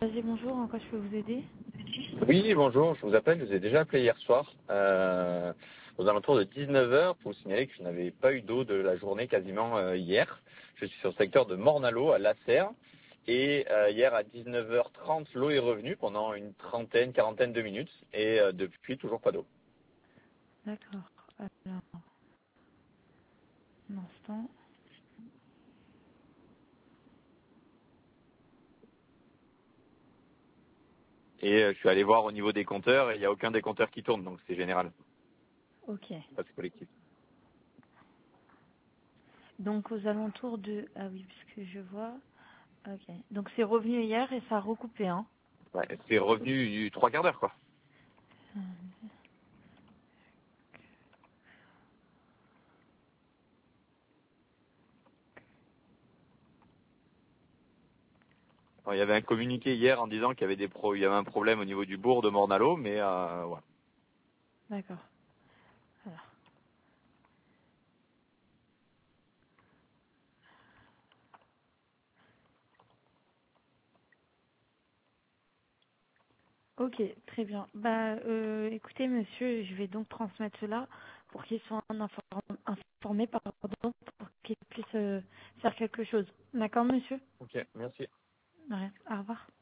Vas-y, bonjour, en quoi je peux vous aider? Oui, bonjour, je vous appelle, je vous ai déjà appelé hier soir, aux alentours de 19 heures pour vous signaler que je n'avais pas eu d'eau de la journée quasiment hier. Je suis sur le secteur de Mornalo, à Lasserre, et hier à 19h30, l'eau est revenue pendant une trentaine, quarantaine de minutes, et depuis, toujours pas d'eau. D'accord. Alors, un instant. Et je suis allé voir au niveau des compteurs, et il n'y a aucun des compteurs qui tourne, donc c'est général, Ok. pas c'est collectif. Donc, aux alentours de... Ah oui, puisque je vois... Ok. Donc, c'est revenu hier et ça a recoupé, hein? Ouais, c'est revenu 3 quarts d'heure, quoi. Alors, il y avait un communiqué hier en disant qu'il y avait il y avait un problème au niveau du bourg de Mornalo, mais voilà. D'accord. Alors. Ok, ok, très bien. Bah, écoutez, monsieur, je vais donc transmettre cela pour qu'ils soient informés, pardon, pour qu'ils puissent faire quelque chose. D'accord, monsieur? Ok, merci. Ouais. Au revoir.